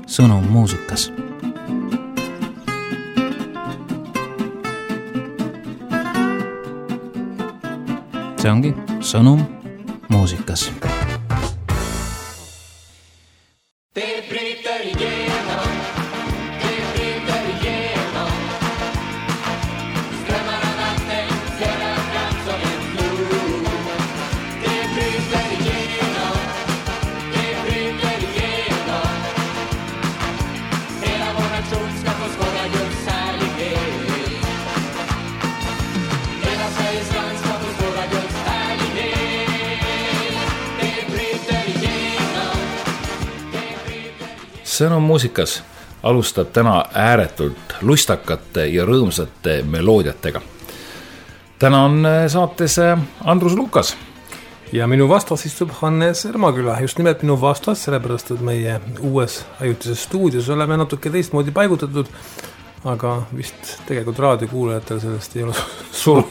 sõnum muusikas. See ongi sõnum muusikas. Sõnum muusikas alustab täna ääretult lustakate ja rõõmsate meloodiatega. Täna on saates Andrus Lukas. Ja minu vastas istub Hannes Ermaküla. Just nimelt minu vastas, sellepärast, et meie uues ajutises stuudios oleme natuke teistmoodi paigutatud, aga vist tegelikult raadiokuulajatel sellest ei ole suurt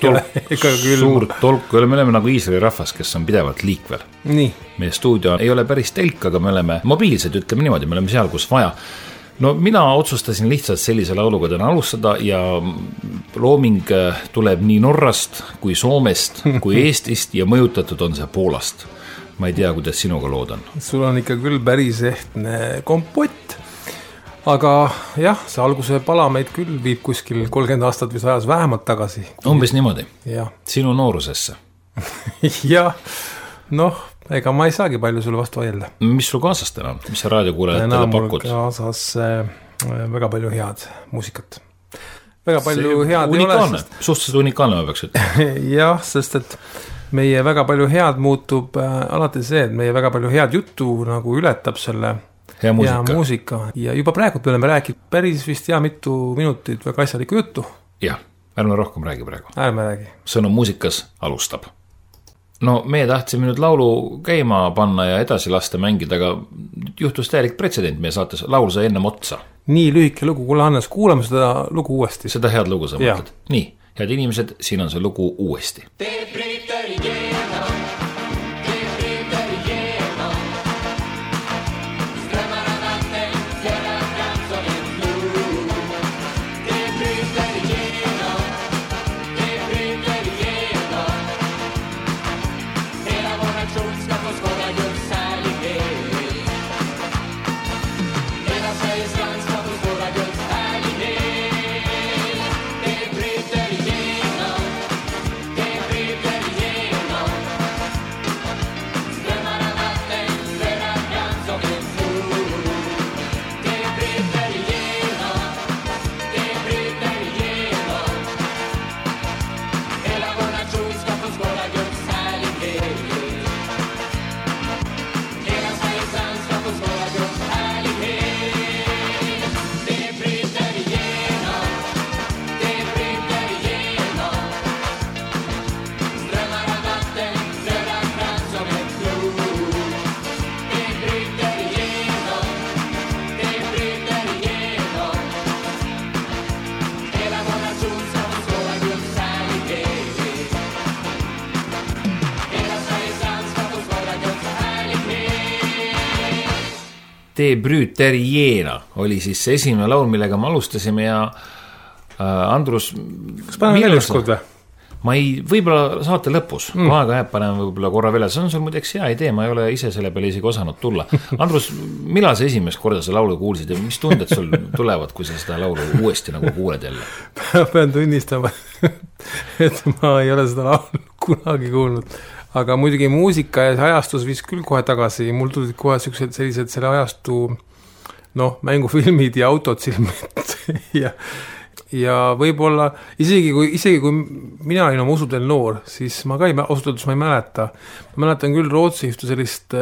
tolku. Me oleme nagu Iisraeli rahvas, kes on pidevalt liikvel. Nii. Meie stuudio ei ole päris telk, aga me oleme mobiilsed, ütleme niimoodi, me oleme seal, kus vaja. No mina otsustasin lihtsalt sellise lauluga täna alustada ja looming tuleb nii Norrast kui Soomest kui Eestist ja mõjutatud on see Poolast. Ma ei tea, kuidas sinuga lood on. Sul on ikka küll päris ehtne kompott. Aga jah, see alguse pala meid küll viib kuskil 30 aastat või ajas vähemalt tagasi. Umbes niimoodi? Ja. Sinu noorusesse? Ja, noh, ega ma ei saagi palju sulle vastu vaielda. Mis sul kaasas täna on? Mis sa raadiokuulajatele pakud? Kaasas väga palju head muusikat. Väga palju head unikaalne. Suhteliselt unikaalne ma peaks ütlema. Jah, sest et meie väga palju head muutub alati see, et meie väga palju head juttu nagu ületab selle hea muusika. Ja juba praegu me oleme rääkinud päris vist mitu minutit väga asjalikku juttu. Jah, ärme rohkem räägi praegu. Ärme räägi. Sõnum muusikas alustab. No, me tahtsime nüüd laulu käima panna ja edasi lasta mängida, aga juhtus täielik pretsedent meie saates. Laul sai ennem otsa. Nii lühike lugu, kuule Hannes, kuulame seda lugu uuesti. Seda head lugu sa mõtled. Nii, head inimesed, siin on see lugu uuesti. De Brüteriena oli siis see esimene laul, millega me alustasime ja Andrus... Kas paneme veel ükskord või? Ma ei, võib-olla saate lõpus, aega jääb paneme võib-olla korra veel, see on sul muideks hea idee, ma ei ole ise selle peale isegi osanud tulla. Andrus, millal sa esimest korda seda laulu kuulsid ja mis tunded sul tulevad, kui sa seda laulu uuesti nagu kuuled jälle? Pean tunnistama, et ma ei ole seda laulu kunagi kuulnud. Aga muidugi muusika ja ajastus viis küll kohe tagasi. Mul tulid kohe sellised selle ajastu mängufilmid ja autod silmid ja võib-olla isegi kui mina olin oma usudel noor, siis ma ka ausalt ma ei mäleta. Ma mäletan küll Rootsi ühte sellist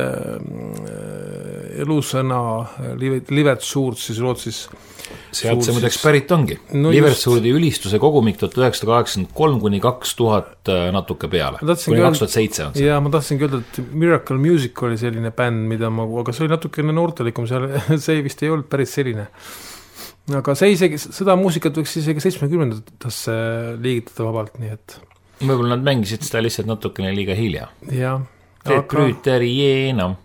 elusõna Livetsuurt siis Rootsis. Sealt see muideks pärit ongi. Livetsuurdi ülistuse kogumik 1983 kuni 2000 natuke peale. Kuni 2007 on see. Ja ma tahtsin öelda, et Miracle Music oli selline bänd, aga see oli natukene noortelikum, see vist ei olnud päris selline. Aga seda muusikat võiks isegi 70-ndasse liigitada vabalt, nii et... Võib-olla nad mängisid seda lihtsalt natukene liiga hilja. Jah. De Brüteriena.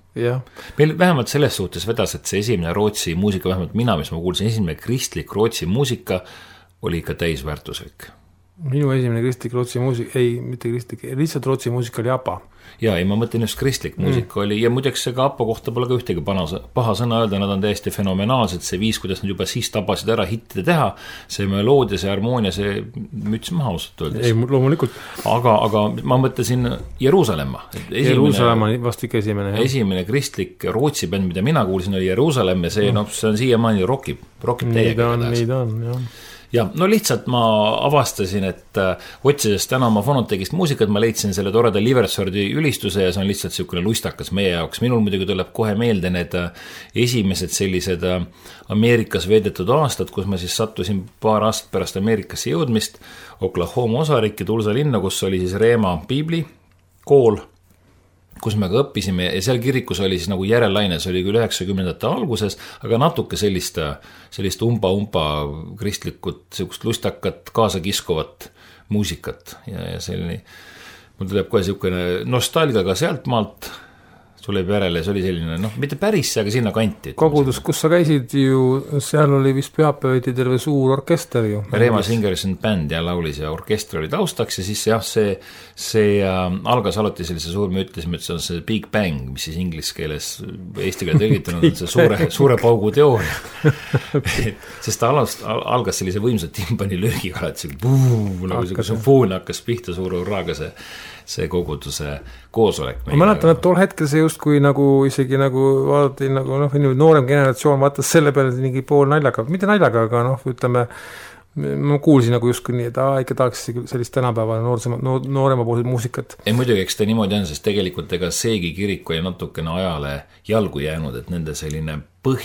jah. Meil vähemalt selles suhtes vedas, et see esimene Rootsi muusika, vähemalt mina, mis ma kuulsin, esimene kristlik Rootsi muusika oli ikka täisväärtuslik. Minu esimene kristlik Rootsi muusika, ei, mitte kristlik, lihtsalt Rootsi muusika oli ABBA. Ja ei, ma mõtlen just kristlik muusika oli, ja muideks see ka ABBA kohta pole ka ühtegi paha sõna öelda, nad on täiesti fenomenaalsed, see viis, kuidas nad juba siis tabasid ära hittide teha, see meloodia, see harmoonia, see müts maha ausalt öeldes. Ei, loomulikult. Aga ma mõtlesin Jeruusalemma. Jeruusalemma vast ikka esimene. Ja. Esimene kristlik Rootsi bänd, mida mina kuulsin, oli Jeruusalemm ja see, see on siiamaani rokib täiega. Nii ta on, jah. Ja no lihtsalt ma avastasin, et otsides täna oma Fonotekist muusikat, ma leidsin selle toreda Liversordi ülistuse ja see on lihtsalt niisugune lustakas meie jaoks. Minul muidugi tuleb kohe meelde need esimesed sellised Ameerikas veedetud aastad, kus ma siis sattusin paar aastat pärast Ameerikasse jõudmist Oklahoma osarikki Tulsa linna, kus oli siis Reema piibli kool, kus me ka õppisime ja seal kirikus oli siis nagu järelaine, see oli küll 90ndate alguses, aga natuke sellist umba kristlikut, sellist lustakat, kaasakiskuvat muusikat ja selline, mul tuleb kohe niisugune nostalgia ka sealt maalt, tuleb järele, see oli selline, mitte päris, aga sinna kanti. Kogudus, kus sa käisid ju, seal oli vist pühapäeviti terve suur orkester ju. Reema Singers and Band ja laulis ja orkester oli taustaks ja siis jah, see algas alati sellise suur, me ütlesime, et see on see Big Bang, mis siis inglise keeles, eesti keele tõlgitanud on see suure paugu teooria. Sest ta algas sellise võimsa timpani löögiga, et see sümfoon hakkas pihta suure urraaga see koguduse koosolek. Ma mäletan, et tol hetkel see justkui nagu isegi nagu vaadati nagu noorem generatsioon vaatas selle peale mingi pool naljaga, mitte naljaga, aga ütleme, ma kuulsin nagu justkui nii, et ikka tahaks sellist tänapäeva noorema poolset muusikat. Ei muidugi, eks ta niimoodi on, sest tegelikult ega seegi kiriku ja natukene ajale jalgu jäänud, et nende selline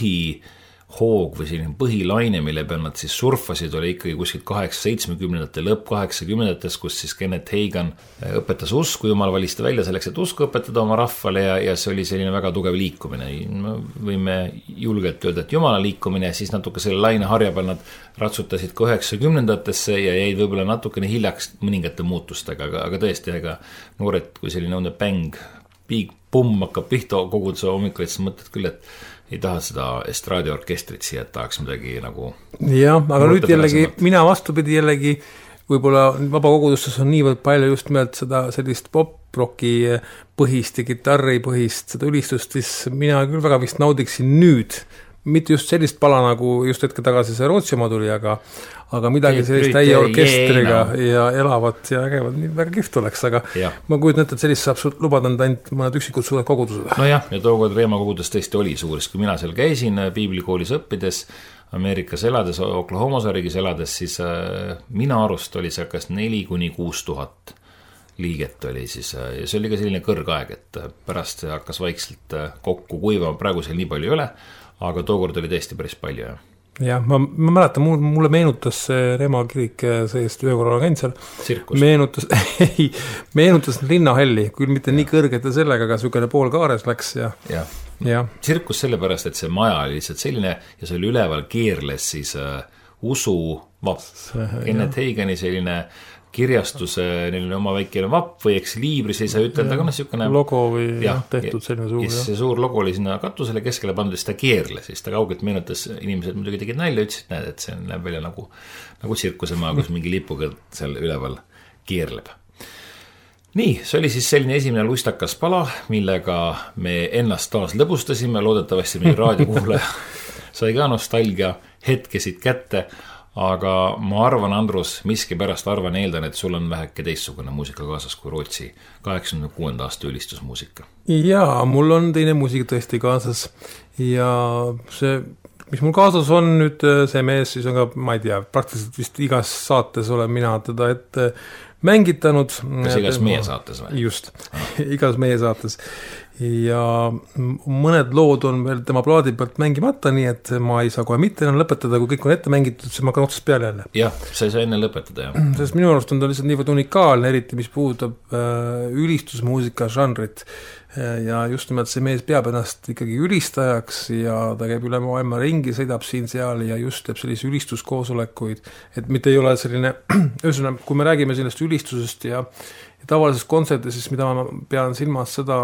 hoog või selline põhilaine, mille peal nad siis surfasid, oli ikkagi kuskilt 70-ndate lõpp 80-ndates, kus siis Kenneth Hagan õpetas usku, Jumal valis ta välja selleks, et usku õpetada oma rahvale ja see oli selline väga tugev liikumine. Võime julgelt öelda, et Jumala liikumine, siis natuke selle laine harja peal nad ratsutasid ka 90-ndatesse ja jäid võib-olla natukene hiljaks mõningate muutustega, aga tõesti, ega noored, kui selline bäng, big pumm hakkab pihta koguduse hommikul, siis mõtled küll, et ei taha seda estraadiorkestrit siia, et tahaks midagi nagu... Jah, aga nüüd jällegi, mina vastupidi jällegi, võib-olla vabakogudustes on niivõrd palju just nimelt seda sellist pop-rocki põhist ja kitarri põhist, seda ülistust, siis mina küll väga vist naudiksin nüüd, mitte just sellist pala nagu just hetke tagasi see Rootsi oma tuli, aga midagi sellist täie orkestriga ja elavat ja ägevat, väga kihvt oleks, aga ma kujutan ette, et sellist saab lubada ainult mõned üksikud suured kogudused. No jah, ja tookord Reema kogudus tõesti oli suuris, kui mina seal käisin piiblikoolis õppides, Ameerikas elades, Oklahoma osariigis elades, siis mina arust oli see kas 4-6 tuhat liiget oli siis ja see oli ka selline kõrgaeg, et pärast see hakkas vaikselt kokku kuivama, praegu seal nii palju ei ole, aga tookord oli tõesti päris palju, jah. Jah, ma mäletan, mulle meenutas see Reema kirik seest ühe korral käinud seal. Tsirkus? Meenutas linnahelli, küll mitte nii kõrgete sellega, aga sügene pool kaares läks ja. Tsirkus sellepärast, et see maja oli lihtsalt selline ja see oli üleval keerles siis usu vapp. Kenneth Hagani selline kirjastuse, neil on oma väikene vapp või eks liibris ei saa ütelda, aga niisugune logo või tehtud selline suur. Ja see suur logo oli sinna katusele keskele pandud, siis ta keerles, siis ta kaugelt meenutas, inimesed muidugi tegid nalja, ütlesid, näed, et see näeb välja nagu tsirkusemaa, kus mingi lipuga seal üleval keerleb. Nii, see oli siis selline esimene luistakas pala, millega me ennast taas lõbustasime, loodetavasti meie raadiokuulaja sai ka nostalgia hetkesid kätte. Aga ma arvan, Andrus, miski pärast arvan, eeldan, et sul on väheke teistsugune muusika kaasas kui Rootsi 86. aasta ülistusmuusika. Jaa, mul on teine muusika tõesti kaasas ja see, mis mul kaasas on nüüd, see mees siis on ka, ma ei tea, praktiliselt vist igas saates olen mina teda ette mängitanud. Kas igas meie saates või? Just, igas meie saates. Ja mõned lood on veel tema plaadi pealt mängimata, nii et ma ei saa kohe mitte enam lõpetada, kui kõik on ette mängitud, siis ma hakkan otsast peale jälle. Jah, sa ei saa enne lõpetada, jah. Sest minu arust on ta lihtsalt niivõrd unikaalne, eriti mis puudutab ülistusmuusika žanrit ja just nimelt see mees peab ennast ikkagi ülistajaks ja ta käib üle maailma ringi, sõidab siin-seal ja just teeb sellise ülistuskoosolekuid, et mitte ei ole selline, ühesõnaga, kui me räägime sellest ülistusest ja tavalisest kontsertist, siis mida ma pean silmas seda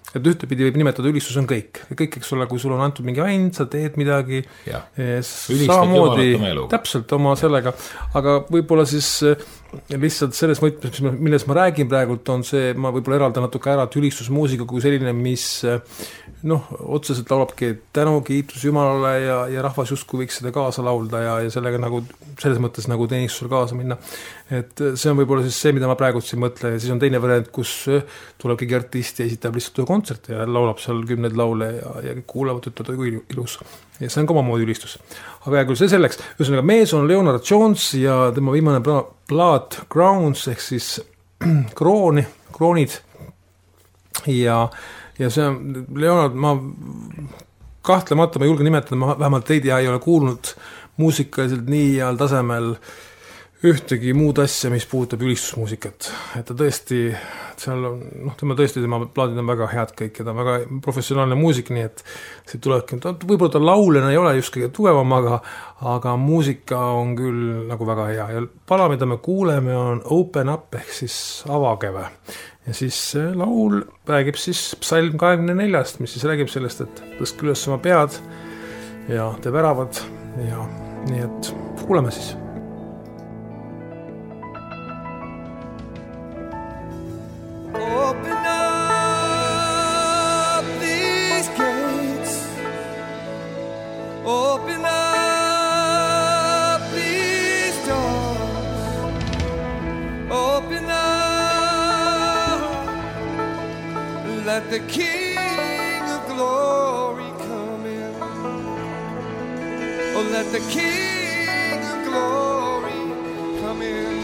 et ühtepidi võib nimetada ülistus on kõik, eks ole, kui sul on antud mingi vend, sa teed midagi, samamoodi täpselt oma sellega, aga võib-olla siis lihtsalt selles mõttes, milles ma räägin praegult, on see, ma võib-olla eraldan natuke ära, et ülistusmuusika kui selline, mis otseselt laulabki tänu, kiitus Jumalale ja rahvas justkui võiks seda kaasa laulda ja sellega nagu, selles mõttes nagu teenistusel kaasa minna. Et see on võib-olla siis see, mida ma praegult siin mõtlen, ja siis on teine variant, kus tuleb keegi artist ja esitab lihtsalt ühe kontserte ja laulab seal 10 laule ja kuulavad, ütlevad, kui ilus. Ja see on ka omamoodi ülistus. Aga hea küll, see selleks. Ühesõnaga, mees on Leonard Jones ja tema viimane plaat Crowns ehk siis kroonid. Ja see on, Leonard, ma kahtlemata, ma julgen nimetada, ma vähemalt teid ei ole kuulnud muusikaliselt nii heal tasemel ühtegi muud asja, mis puudutab ülistusmuusikat. Et ta tõesti, seal on, tema plaadid on väga head kõik ja ta on väga professionaalne muusik, nii et see tulebki, võib-olla ta laulena ei ole just kõige tugevam, aga muusika on küll nagu väga hea ja pala, mida me kuuleme, on Open Up ehk siis avageve. Ja siis laul räägib siis psalm 24, mis siis räägib sellest, et tõstke üles oma pead ja te väravad ja nii et kuuleme siis. Open up these gates. Open up these doors. Open up. Let the King of Glory come in. Oh, let the King of Glory come in.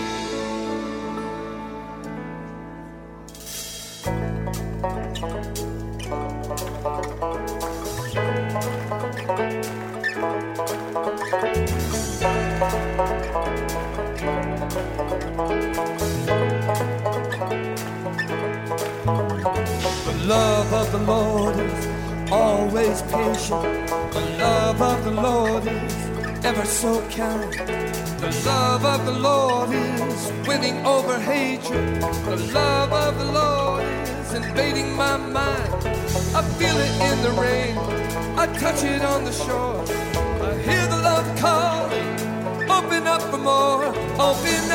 The love of the Lord is always patient. The love of the Lord is ever so kind. The love of the Lord is winning over hatred. The love of the Lord is invading my mind. I feel it in the rain, I touch it on the shore. I hear the love calling, open up for more. Open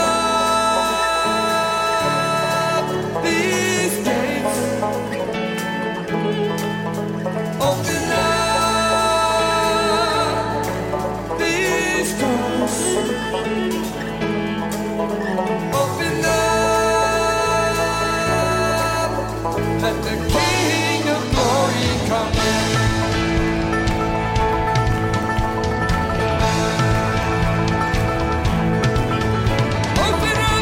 up these gates. Open up these doors. Open up, let the King of Glory come in. Open up.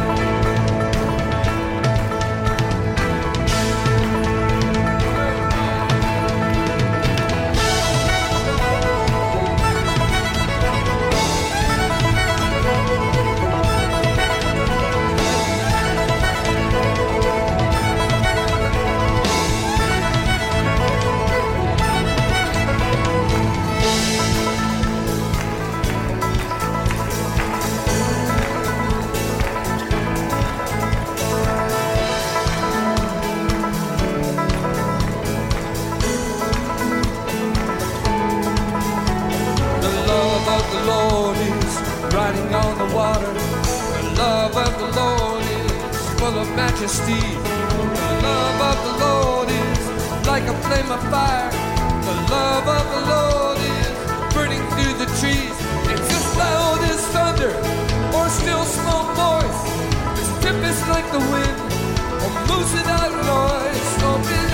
Majesty. The love of the Lord is like a flame of fire. The love of the Lord is burning through the trees. It's as loud as thunder or still small voice. This tempest like the wind or moves without noise. Open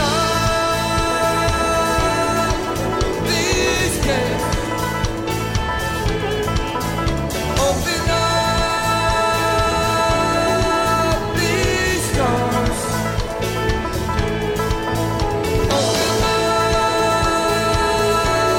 up these gates. Open up. Open up.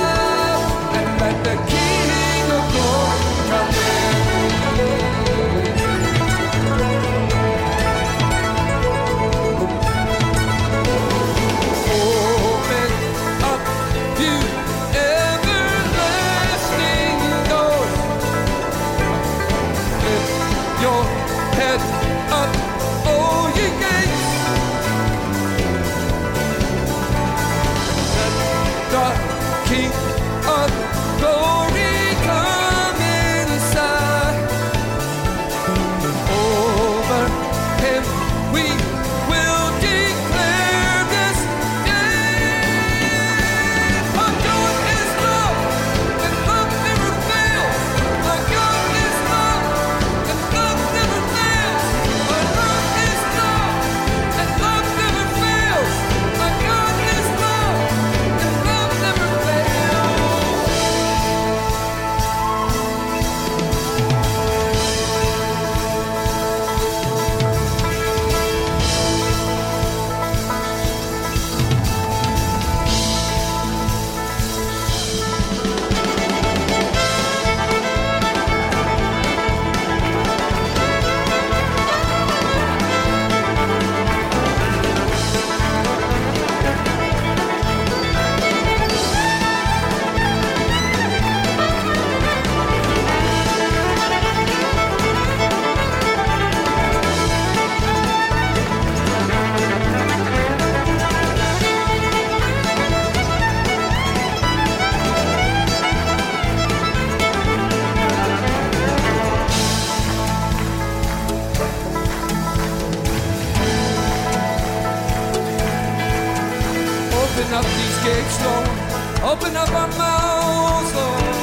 open up our mouths, Lord.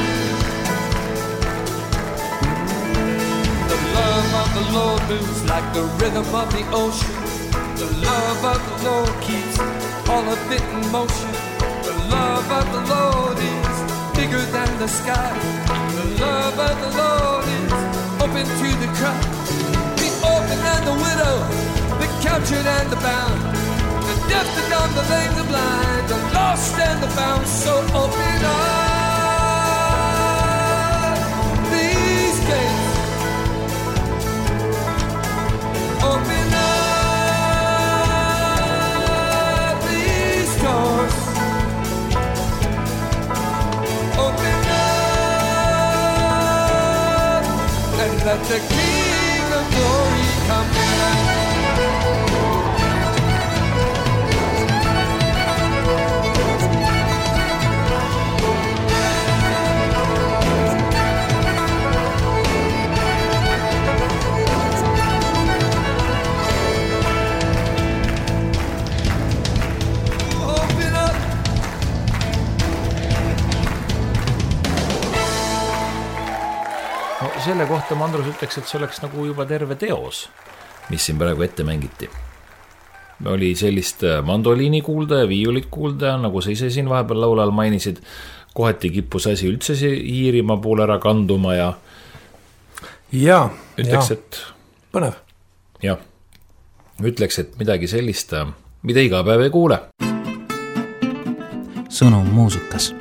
The love of the Lord moves like the rhythm of the ocean. The love of the Lord keeps all of it in motion. The love of the Lord is bigger than the sky. The love of the Lord is open to the cry. The orphan and the widow, the captured and the bound, the deaf, the dumb, the lame, the blind, the lost and the found. So open up these gates. Open up these doors. Open up and let the King of Glory come in. Selle kohta ma Andrus ütleks, et see oleks nagu juba terve teos, mis siin praegu ette mängiti. Oli sellist mandoliini kuulda ja viiulit kuulda, nagu sa ise siin vahepeal laulal mainisid. Kohati kippus asi üldse Iirimaa poole ära kanduma ja ütleks, et põnev. Ja, ütleks, et midagi sellist, mida iga päev ei kuule. Sõnum muusikas.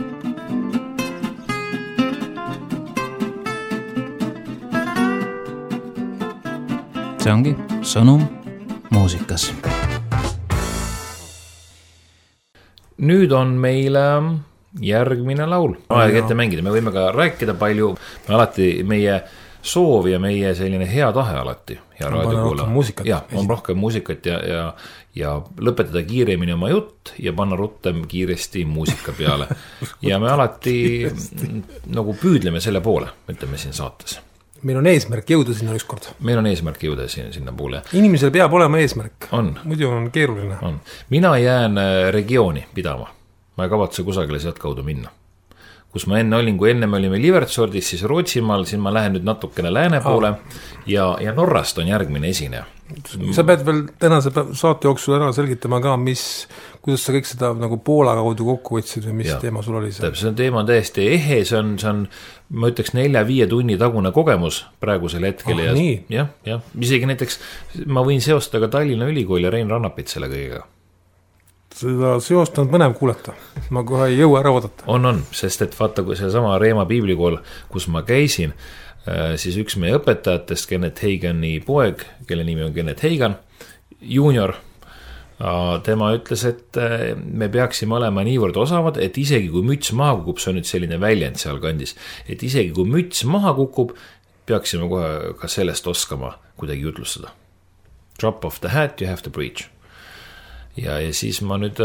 See ongi sõnum muusikas. Nüüd on meil järgmine laul. Aeg ette mängida, me võime ka rääkida palju. Me alati meie soov ja meie selline hea tahe alati. Ja on rohkem muusikat ja lõpetada kiiremini oma jutt ja panna rutem kiiresti muusika peale. Ja me alati nagu püüdleme selle poole, ütleme siin saates. Meil on eesmärk jõuda sinna ükskord. Meil on eesmärk jõuda sinna poole. Inimesel peab olema eesmärk. On. Muidu on keeruline. On. Mina jään regiooni pidama. Ma ei kavatse kusagile sealt kaudu minna. Kus ma enne olin, kui enne me olime Livertsordis, siis Rootsimaal, siin ma lähen nüüd natukene lääne poole ja Norrast on järgmine esineja. Sa pead veel tänase saate jooksul ära selgitama ka, kuidas sa kõik seda nagu Poola kaudu kokku võtsid või mis teema sul oli see? See teema on täiesti ehe, see on ma ütleks 4-5 tunni tagune kogemus praegusel hetkel. Ja, isegi näiteks ma võin seostada ka Tallinna Ülikooli ja Rein Rannapit selle kõigega. Seda seost on põnev kuulata. Ma kohe ei jõua ära oodata. On, sest et vaata, kui see sama Reema piiblikool, kus ma käisin, siis üks meie õpetajatest, Kenneth Hagani poeg, kelle nimi on Kenneth Hagan, junior, tema ütles, et me peaksime olema niivõrd osavad, et isegi kui müts maha kukub, see on nüüd selline väljend seal kandis, et isegi kui müts maha kukub, peaksime kohe ka sellest oskama kuidagi jutlustada. Drop off the hat, you have to preach. Ja siis ma nüüd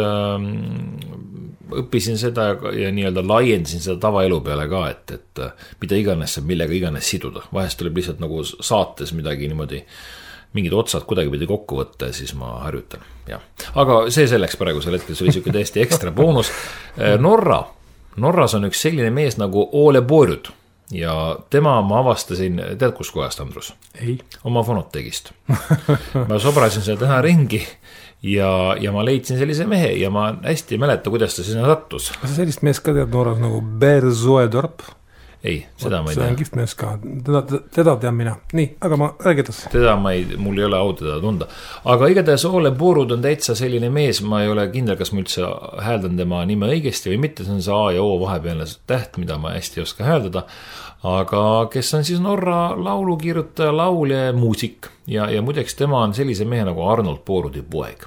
õppisin seda ja nii-öelda laiendasin seda tavaelu peale ka, et mida iganes saab millega iganes siduda. Vahest tuleb lihtsalt nagu saates midagi niimoodi, mingid otsad kuidagi pidi kokku võtta ja siis ma harjutan. Ja. Aga see selleks praegusel hetkel, see oli siuke täiesti ekstra boonus. Norras on üks selline mees nagu Ole Borjud ja tema ma avastasin, tead kus kohast, Andrus? Ei. Oma fonotegist. Ma sobrasin seda täna ringi ja ma leidsin sellise mehe ja ma hästi ei mäleta, kuidas ta sinna sattus. Kas sa sellist mees ka tead Norras nagu Berzoedorp? Ei, seda ma ei tea. See on kihvt mees ka, teda tean mina. Nii, aga ma räägitas. Teda mul ei ole au teda tunda. Aga igatahes Ole Borjud on täitsa selline mees, ma ei ole kindel, kas ma üldse hääldan tema nime õigesti või mitte, see on see A ja O vahepealne täht, mida ma hästi ei oska hääldada. Aga kes on siis Norra laulukirjutaja, laulja ja muusik ja muideks tema on sellise mehe nagu Arnold Borjudi poeg.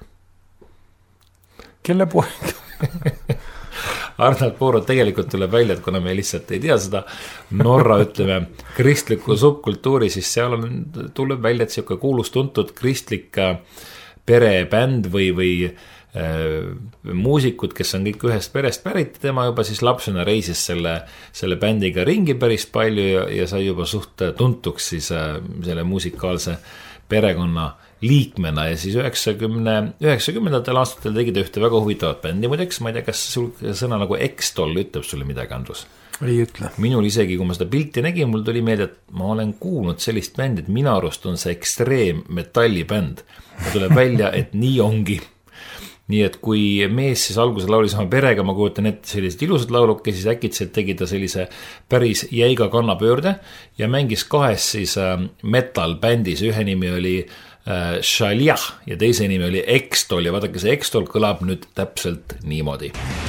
Kelle poeg? Arnold Borjud tegelikult tuleb välja, et kuna me lihtsalt ei tea seda Norra, ütleme, kristliku subkultuuri, siis seal tuleb välja, et siuke kuulustuntud kristlik perebänd või muusikud, kes on kõik ühest perest pärit, tema juba siis lapsena reisis selle bändiga ringi päris palju ja sai juba suht tuntuks siis selle muusikaalse perekonna liikmena ja siis 90ndatel aastatel tegi ta ühte väga huvitavat bändi muideks, ma ei tea, kas sul sõna nagu X-Doll ütleb sulle midagi, Andrus? Ei ütle. Minul isegi, kui ma seda pilti nägin, mul tuli meelde, et ma olen kuulnud sellist bändi, et minu arust on see ekstreem metallibänd. Ja tuleb välja, et nii ongi. Nii et kui mees siis alguses laulis oma perega, ma kujutan ette sellised ilusad lauluke, siis äkitselt tegi ta sellise päris jäiga kannapöörde ja mängis kahes siis metal-bändis, ühe nimi oli Shaliah ja teise nimi oli X-Doll ja vaadake, see X-Doll kõlab nüüd täpselt niimoodi.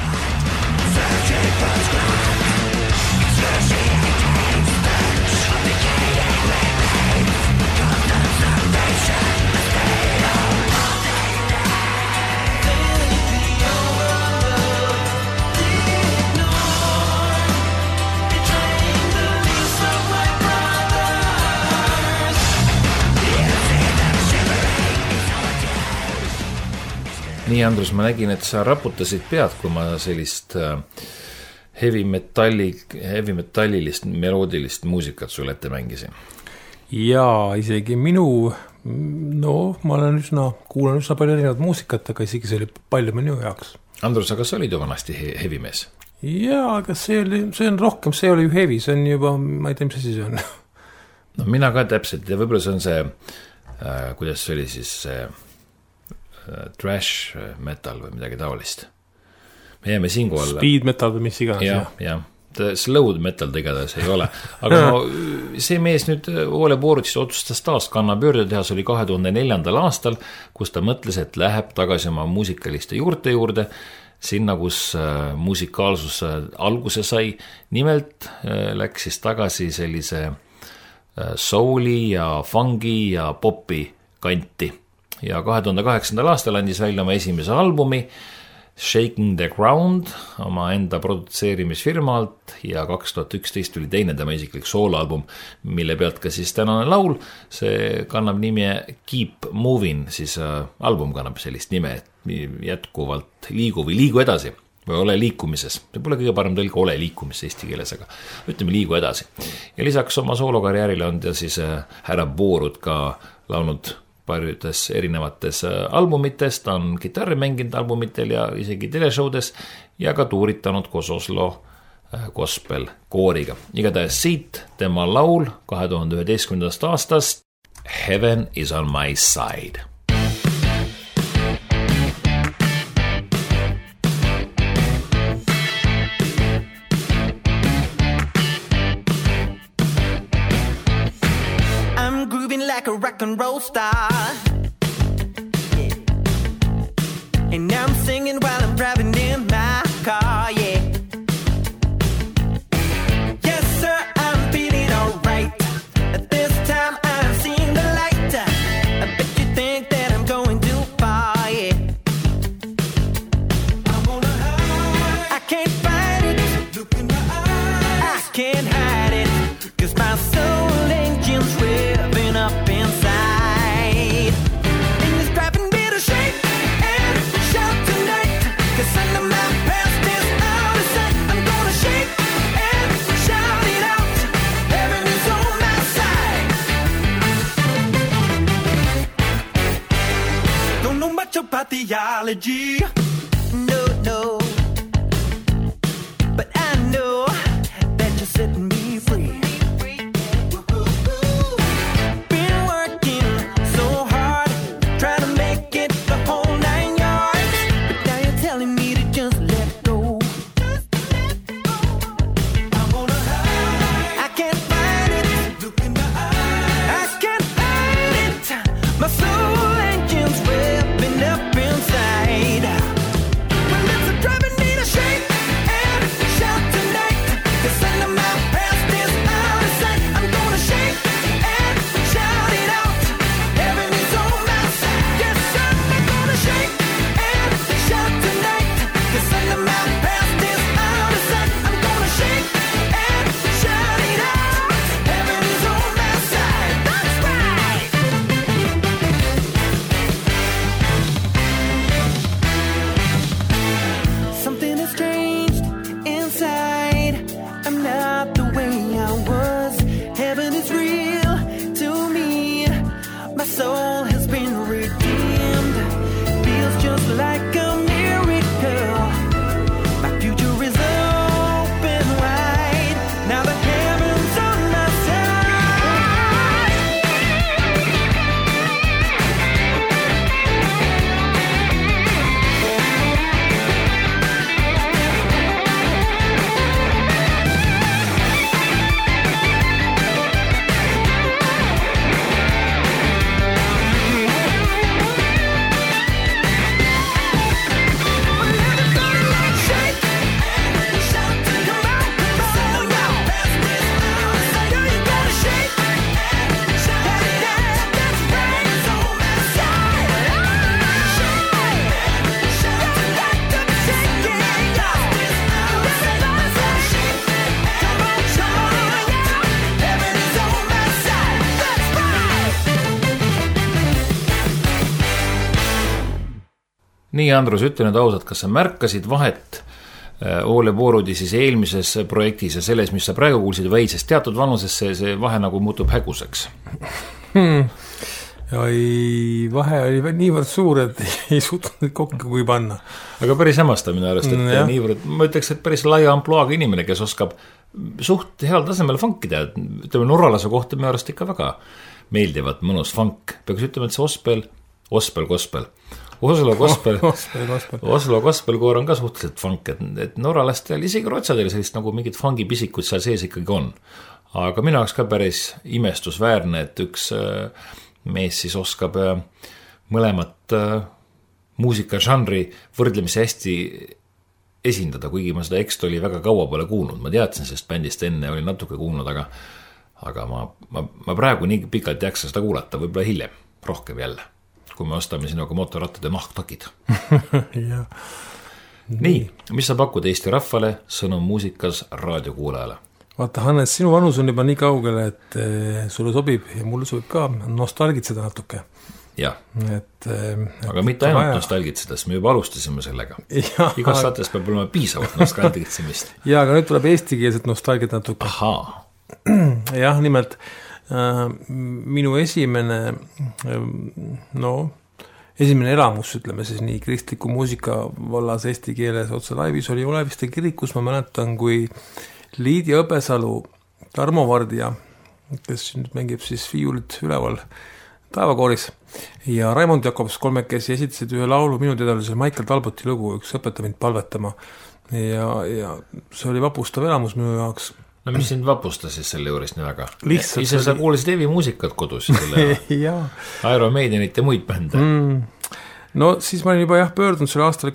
Nii, Andrus, ma nägin, et sa raputasid pead, kui ma sellist heavy metallilist, meloodilist muusikat sulle ette mängisin. Jaa, isegi minu, ma olen kuulan üsna palju erinevat muusikat, aga isegi see oli palju minu jaoks. Andrus, aga sa olid ju vanasti heavy mees? Jaa, aga see on rohkem, see oli ju heavy, see on juba, ma ei tea, mis asi see on. No mina ka täpselt ja võib-olla see on see, kuidas see oli siis see trash metal või midagi taolist. Me jääme siinkohal. Speed metal või mis iganes. Ja. Slow metal tegades ei ole. Aga see mees nüüd Ole Boruts otsustas taas kannapöörde teha, see oli 2004. aastal, kus ta mõtles, et läheb tagasi oma muusikaliste juurde, sinna, kus musikaalsus alguse sai. Nimelt läks siis tagasi sellise souli ja fungi ja popi kanti. Ja 2008. aastal andis välja oma esimese albumi Shaking the Ground oma enda produtseerimisfirmalt ja 2011 tuli teine tema isiklik sooloalbum, mille pealt ka siis tänane laul, see kannab nime Keep Moving, siis album kannab sellist nime, et jätkuvalt liigu või liigu edasi või ole liikumises, see pole kõige parem tõlge ole liikumises eesti keeles, aga ütleme liigu edasi. Ja lisaks oma soolokarjäärile on ta siis härra Borut ka laulnud paljudes erinevates albumites, ta on kitarri mänginud albumitel ja isegi teleshowdes ja ka tuuritanud koos Oslo gospel kooriga. Igatahes siit tema laul 2011. aastast Heaven is on my side. Like a rock and roll star, yeah. And now I'm singing while I'm driving in my car, yeah. Yes sir, I'm feeling alright. At this time I've seen the light. I bet you think that I'm going too far, yeah. I'm on a high. I can't fight it. Look in my eyes. I can't hide it. 'Cause my soul engine's revving up inside. And it's driving me to shake and shout tonight. 'Cause under my past is out of sight. I'm gonna shake and shout it out. Heaven is on my side. Don't know much about theology. No. But I know that you're setting me free. My soul engine's revving up inside. Nii, Andrus, ütle nüüd ausalt, kas sa märkasid vahet Ole Boorudi siis eelmises projektis ja selles, mis sa praegu kuulsid või, sest teatud vanuses see vahe nagu muutub häguseks? Vahe oli niivõrd suur, et ei suutnud neid kokku kui panna. Aga päris hämmastav minu arust, et niivõrd, ma ütleks, et päris laia ampluaaga inimene, kes oskab suht heal tasemel funkida, ütleme Norralase kohta minu arust ikka väga meeldivat, mõnus funk. Peaks ütlema, et see Oslo Gospel-koor on ka suhteliselt funk, et norralastel, isegi rotsadel sellist nagu mingid fungipisikut seal sees ikkagi on. Aga minu jaoks ka päris imestusväärne, et üks mees siis oskab mõlemat muusikažanri võrdlemisi hästi esindada, kuigi ma seda X-Tolli väga kaua pole kuulnud. Ma teadsin sellest bändist enne, olin natuke kuulnud, aga ma praegu nii pikalt jaksa seda kuulata, võib-olla hiljem, rohkem jälle, kui me ostame sinuga motorattade nahktakid. Nii, mis sa pakud Eesti rahvale Sõnum muusikas raadiokuulajale? Vaata, Hannes, sinu vanus on juba nii kaugele, et sulle sobib ja mulle sobib ka nostalgitseda natuke. Jah, aga mitte ainult nostalgitseda, sest me juba alustasime sellega. Igas saates peab olema piisavalt nostalgitsemist. Ja, aga nüüd tuleb eestikeelset nostalgit natuke. Ahaa. Jah, nimelt minu esimene elamus, ütleme siis nii kristliku muusika vallas eesti keeles otse laivis oli Oleviste kirikus, ma mäletan, kui Liidia Õbesalu, Tarmo Vardja, kes nüüd mängib siis viiulit üleval taevakooris, ja Raimond Jakobs kolmekesi esitasid ühe laulu, minu teada oli see Michael Talboti lugu, üks õpeta mind palvetama, ja see oli vapustav elamus minu jaoks. No mis sind vapustas siis selle juures nii väga? Lihtsalt ise sa kuulisid Evi muusikat kodus Iron Maidenit ja muid bände. No siis ma olin juba pöördunud selle aastal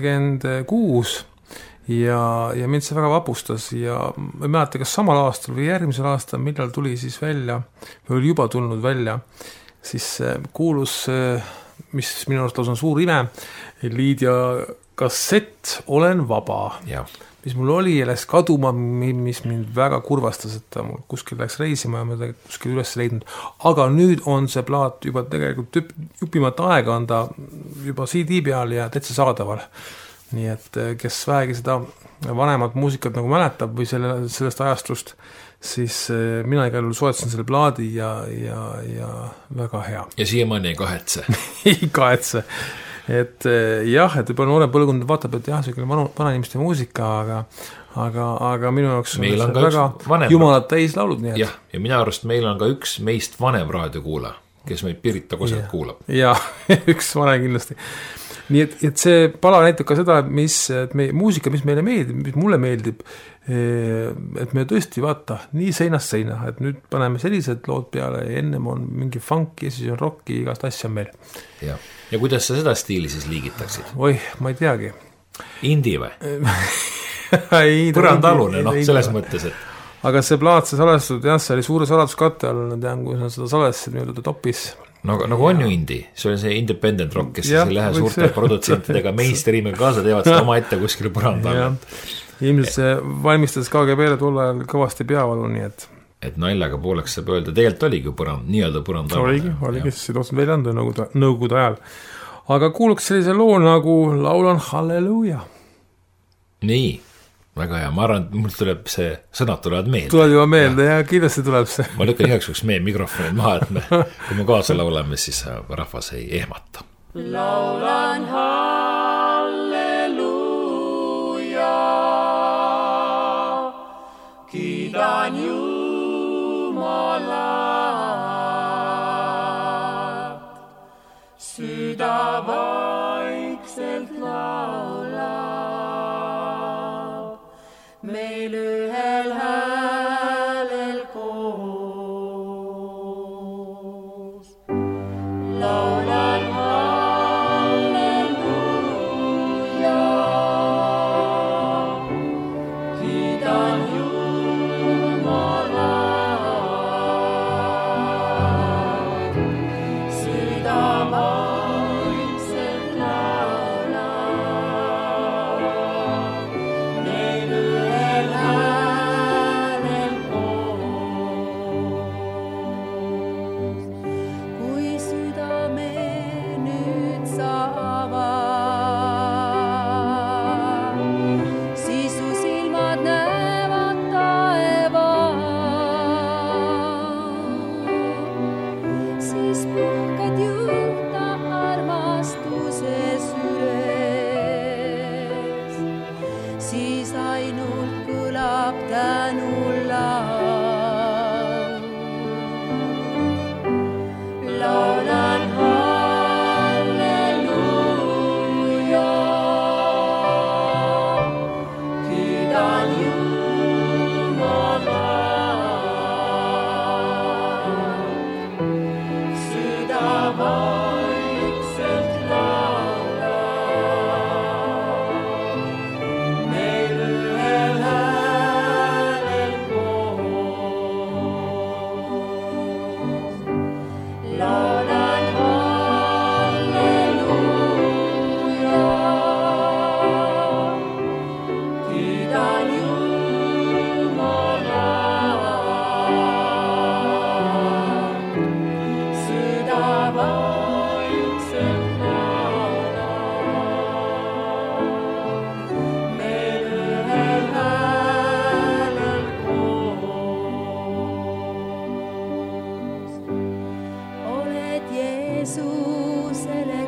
86 ja mind see väga vapustas ja ma ei mäleta, kas samal aastal või järgmisel aastal, millal tuli siis välja, või oli juba tulnud välja, siis kuulus, mis minu arust on suur ime, Liidia kassett Olen vaba, mis mul oli ja läks kaduma, mis mind väga kurvastas, et ta mul kuskil läks reisima ja ma teda kuskil üles leidnud. Aga nüüd on see plaat juba tegelikult jupimat aega on ta juba CD peal ja täitsa saadaval. Nii et kes vähegi seda vanemat muusikat nagu mäletab või sellest ajastust, siis mina igal juhul soetasin selle plaadi ja väga hea. Ja siiamaani ei kahetse? Ei kahetse. Et jah, et juba noore põlvkond vaatab, et jah, see on vanainimeste muusika, aga minu jaoks on see väga jumalat täis laulud. Nii et. Jah, ja minu arust meil on ka üks meist vanem raadiokuula, kes meid Pirita Koselt kuulab. Ja, üks vanem kindlasti. Nii et see pala näitab ka seda, et muusika, mis meile meeldib, mis mulle meeldib, et me tõesti vaata nii seinast seina, et nüüd paneme sellised lood peale ja ennem on mingi funki ja siis on rocki, igast asja on meil. Ja kuidas sa seda stiili siis liigitaksid? Oi, ma ei teagi. Indie või? Põrandalune, selles mõttes, et aga see plaat, see salestud, jah, see oli suure saladuskatte all, tean, kui sa seda salestasid nii-öelda topis. No nagu on ju indie, see on see independent rock, kes siis ei lähe suurte produtsentidega mainstreamiga kaasa, teevad seda oma ette kuskil põrandal. Ilmselt see valmistas KGB-le tol ajal kõvasti peavalu, nii et et naljaga pooleks saab öelda, tegelikult oligi ju nii-öelda põrandal. Oligi, siis ei tohtinud välja anda nõukogude ajal. Aga kuuluks sellise loo nagu Laulan Halleluuja. Nii. Väga hea, ma arvan, et mul tuleb see sõnad tulevad meelde. Tuleb juba meelde ja kindlasti tuleb see. Ma lükkan igaks üks meie mikrofonid maha, et kui me kaasa laulame, siis rahvas ei ehmata. Laulan halleluuja, kiidan Jumalat, süda vaikselt laulab. Meil ühel häälel koos laulan halleluuja, kiidan Jumalat, süda vaikselt laulab, meil ühel häälel koos. Kui südame nüüd sa avad, tänulaul. Laulan halleluuja, kiidan Jumalaa. Süda vaikselt laulab, meil ühel häälel koos. Laulan halleluuja, kiidan Jumalaa. Süda vaikselt laulab, meil ühel häälel koos. Oled Jeesusele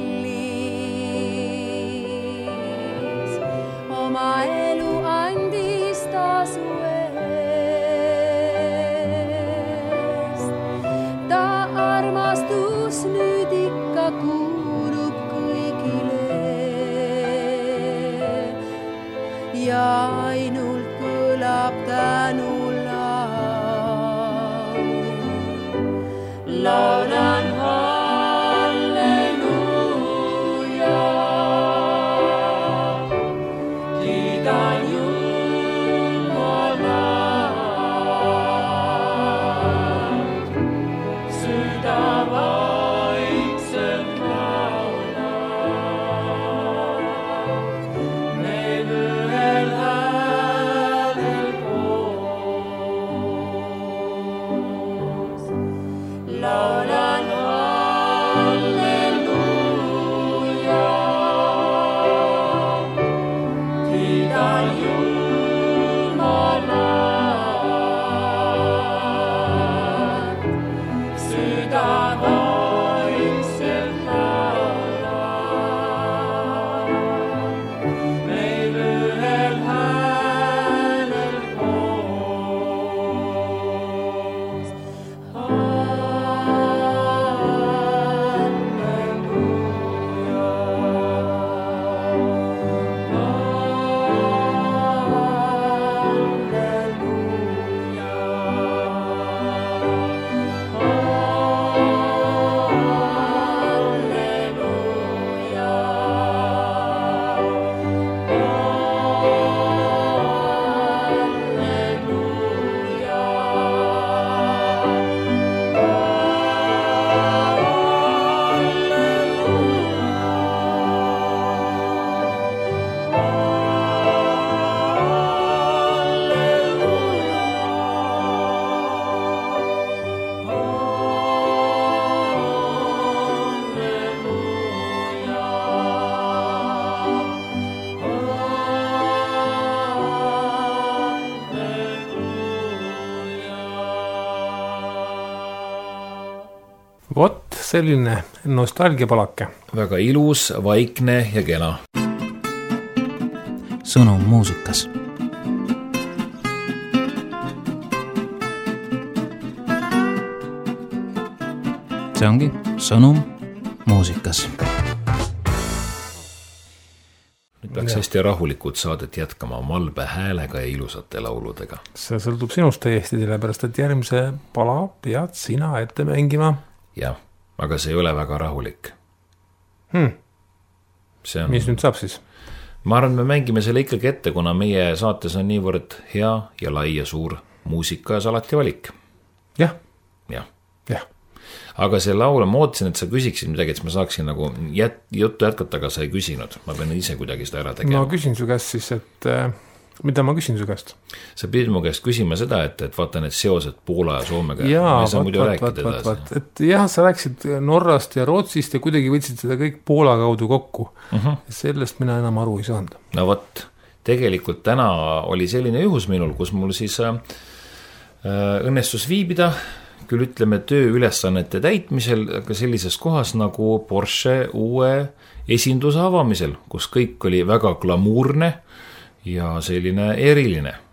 kallis, oma elu andis tasu eest. Ta armastus nüüd ikka kuulub kõigile ja ainult kõlab tänulaul. Laulan halleluuja, kiidan Jumalaa. Süda vaikselt laulab, meil ühel häälel koos. Laulan halleluuja, kiidan Jumalaa. Süda vaikselt laulab, meil ühel häälel koos. Vot selline nostalgiapalake. väga ilus, vaikne ja kena. sõnum muusikas. see ongi sõnum muusikas. Nüüd peaks hästi rahulikult saadet jätkama malbe häälega ja ilusate lauludega. See sõltub sinust täiesti, sellepärast et järgmise pala pead sina ette mängima. Jah, aga see ei ole väga rahulik. Mis nüüd saab siis? Ma arvan, me mängime selle ikkagi ette, kuna meie saates on niivõrd hea ja lai ja suur muusika ja alati valik. Jah. Aga see laul, ma ootasin, et sa küsiksid midagi, et ma saaksin nagu juttu jätkata, aga sa ei küsinud. Ma pean ise kuidagi seda ära tegema. Ma küsin su käest siis, et mida ma küsin su käest? Sa pidid mu käest küsima seda, et vaata need seosed Poola ja Soomega. Jaa, et jah, sa rääkisid Norrast ja Rootsist ja kuidagi võtsid seda kõik Poola kaudu kokku. Sellest mina enam aru ei saanud. No võt, tegelikult täna oli selline juhus minul, kus mul siis õnnestus viibida, küll ütleme tööülesannete täitmisel, aga sellises kohas nagu Porsche uue esinduse avamisel, kus kõik oli väga glamuurne ja selline eriline.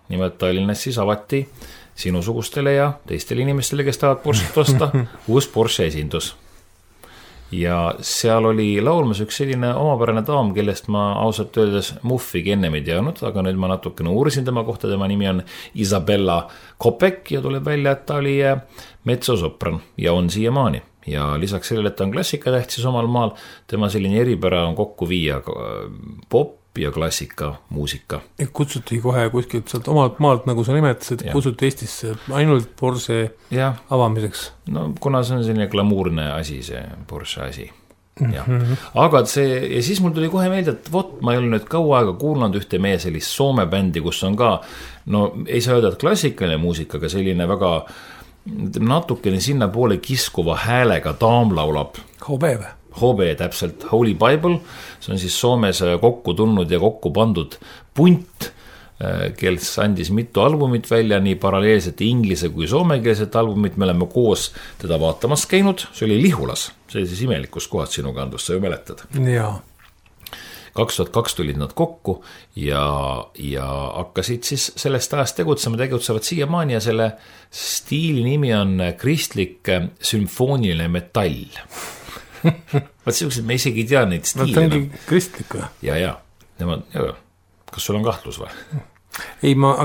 nimelt Tallinnas siis avati sinusugustele ja teistele inimestele, kes tahavad Porsche't osta, uus Porsche esindus. Ja seal oli laulmas üks selline omapärane daam, kellest ma ausalt öeldes muffigi ennem ei teadnud, aga nüüd ma natukene uurisin tema kohta, tema nimi on Isabella Kopek ja tuleb välja, et ta oli metsosopran ja on siiamaani. Ja lisaks sellele, et ta on klassikatähtis omal maal, tema selline eripära on kokku viia pop ja klassika muusika. Kutsuti kohe kuskilt sealt omalt maalt, nagu sa nimetasid, kutsuti Eestisse ainult Porsche avamiseks. No kuna see on selline glamuurne asi, see Porsche asi. Ja. Aga ja siis mul tuli kohe meelde, et ma ei ole nüüd kaua aega kuulnud ühte meie sellist Soome bändi, kus on ka, no ei saa öelda, et klassikaline muusika, aga selline väga natukene sinna poole kiskuva häälega daam laulab. HB või? HB täpselt, Holy Bible, see on siis Soomes kokku tulnud ja kokku pandud punt, kes andis mitu albumit välja, nii paralleelset inglise kui soomekeelset albumit, me oleme koos teda vaatamas käinud, see oli Lihulas, see oli siis imelikus kohad sinu kandus, sa ju mäletad. Jaa. 2002 tulid nad kokku ja hakkasid siis sellest ajast tegutsevad siiamaani ja selle stiili nimi on kristlik sümfooniline metall. Vaat sellised, me isegi ei tea neid stiile. Ta ongi kristlik või? Ja. Kas sul on kahtlus või? Ei, ma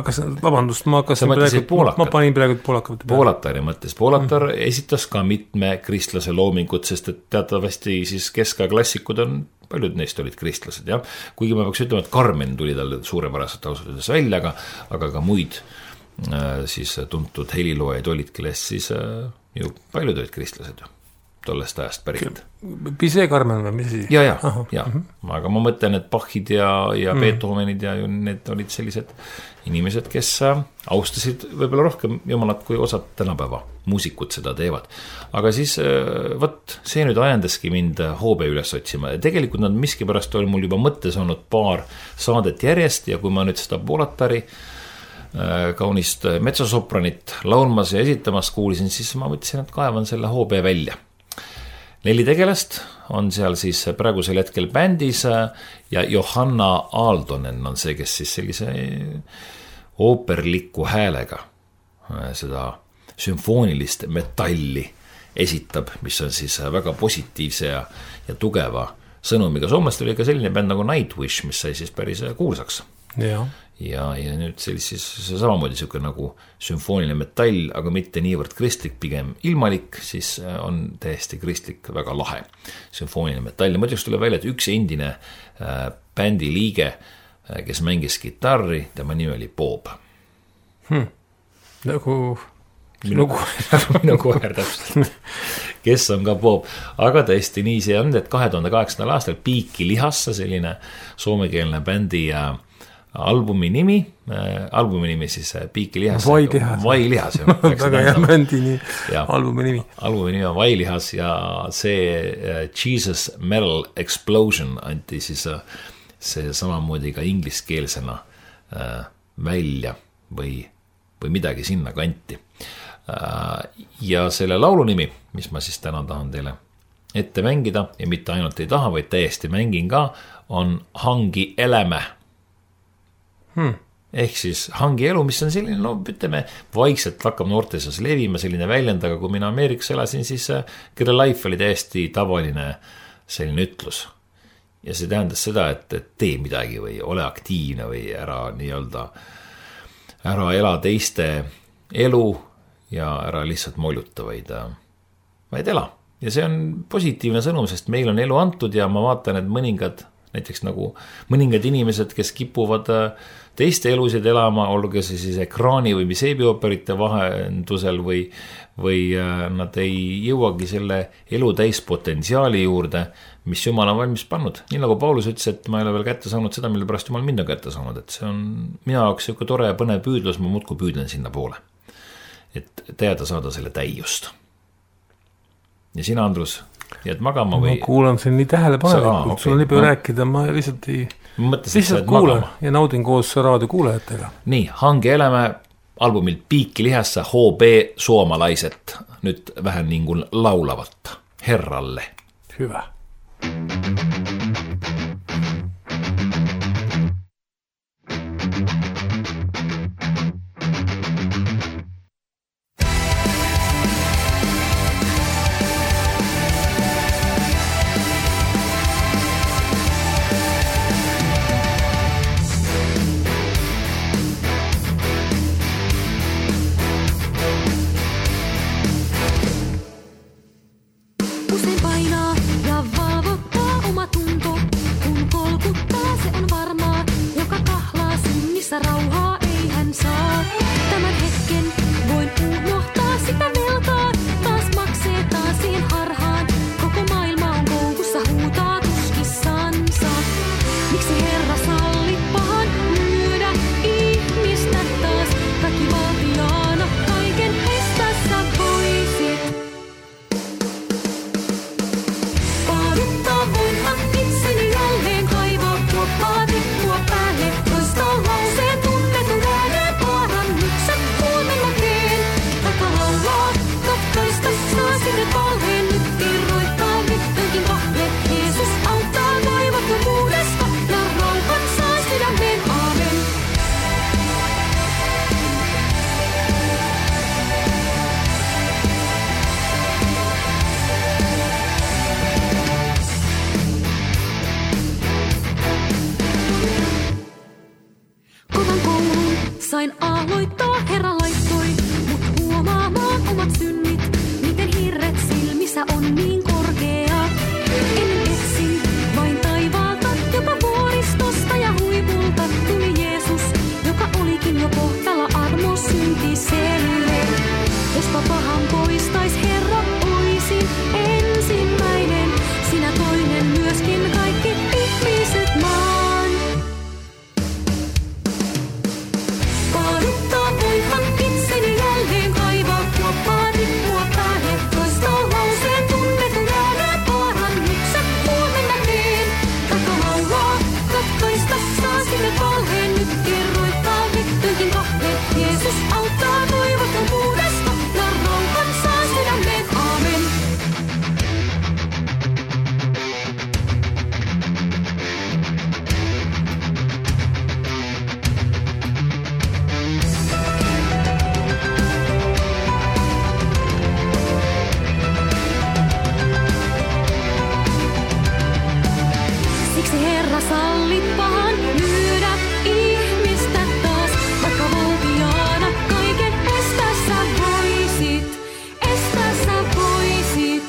panin praegu poolakavate peale. Poolatari mõttes. Poolatar esitas ka mitme kristlase loomingut, sest et teatavasti siis keskaja klassikud on, paljud neist olid kristlased, jah. Kuigi ma peaks ütlema, et Carmen tuli tal suurepäraselt ausutades välja, aga ka muid siis tuntud heliloojaid olid, kellest siis ju paljud olid kristlased ju. Tollest ajast pärit. Bizet Carmen või mis? Ja. Aga ma mõtlen, et Bachid ja Beethovenid ja need olid sellised inimesed, kes austasid võib-olla rohkem jumalat, kui osad tänapäeva muusikud seda teevad. Aga siis, see nüüd ajendaski mind HB üles otsima. Tegelikult nad miskipärast oli mul juba mõttes olnud paar saadet järjest ja kui ma nüüd seda Poolatari kaunist metsosopranit laulmas ja esitamas kuulisin, siis ma mõtlesin, et kaevan selle HB välja. 4 tegelast on seal siis praegusel hetkel bändis ja Johanna Aaldonen on see, kes siis sellise ooperliku häälega seda sümfoonilist metalli esitab, mis on siis väga positiivse ja tugeva sõnumiga. Soomest oli ka selline bänd nagu Nightwish, mis sai siis päris kuulsaks. Ja nüüd siis samamoodi selline nagu sümfooniline metall, aga mitte niivõrd kristlik, pigem ilmalik, siis on täiesti kristlik, väga lahe sümfooniline metall. Ja mõtleks tuleb välja, et üks endine bändi liige, kes mängis kitarri, tema nimi oli Bob. Minu koher täpselt, kes on ka Bob, aga tõesti nii see on, et 2008. aastal Piiki lihassa selline soomekeelne bändi albumi nimi siis Piiki lihas. Vailihas. Väga hea bändi nii, albumi nimi. Albumi nimi on Vailihas ja see Jesus Metal Explosion anti siis see samamoodi ka ingliskeelsena välja või midagi sinna kanti. Ja selle laulu nimi, mis ma siis täna tahan teile ette mängida ja mitte ainult ei taha, vaid täiesti mängin ka, on Hangi elämä. Ehk siis hangi elu, mis on selline, no ütleme, vaikselt hakkab noorte seas levima selline väljend, aga kui mina Ameerikas elasin, siis kelle life oli täiesti tavaline selline ütlus. Ja see tähendas seda, et tee midagi või ole aktiivne või ära ela teiste elu ja ära lihtsalt moljuta, vaid ela. Ja see on positiivne sõnum, sest meil on elu antud ja ma vaatan, et näiteks nagu mõningad inimesed, kes kipuvad teiste elusid elama, olgu see siis ekraani või seebiooperite vahendusel või nad ei jõuagi selle elu täispotentsiaali juurde, mis Jumal on valmis pannud. Nii nagu Paulus ütles, et ma ei ole veel kätte saanud seda, mille pärast Jumal mind on kätte saanud, et see on minu jaoks selline tore ja põnev püüdlus, ma muudkui püüdlen sinna poole, et teada saada selle täiust. Ja sina, Andrus, jääd magama või? Ma kuulan siin nii tähelepanelikult, sul on nii palju rääkida, ma lihtsalt kuulan ja naudin koos raadiokuulajatega. Nii, Hangi elämä albumilt Piikki lihassa HB suomalaiset nyt vähän niin kuin laulavat Herralle. Hyvä. sain aloittaa, Herra laittoi mut huomaamaan omat synnit, miten hirret silmissä on niin korkea. En etsin vain taivaalta, joka vuoristosta ja huipulta tuli Jeesus, joka olikin jo kohtala armo syntiselle. Jospa pahan poistais, Herra, oisin ensimmäinen, sinä toinen myöskin kaikki ihmiset maan. Paaduttaa voihan itseni jälleen kaivaa kuoppaa rippua päälle, toistaa lauseen tunnetun ääneen paarannukset huomenna teen. Taikka laulaa, katkaista saa sinne valheen, nyt kirroittaa vittykin kahleet. Jeesus auttaa toivottomuudesta ja rauhan saa sydämeen, aamen. Siksi Herra sallit pahan myydä ihmistä taas, vaikka valtiaana kaiken estää sä voisit, estää sä voisit.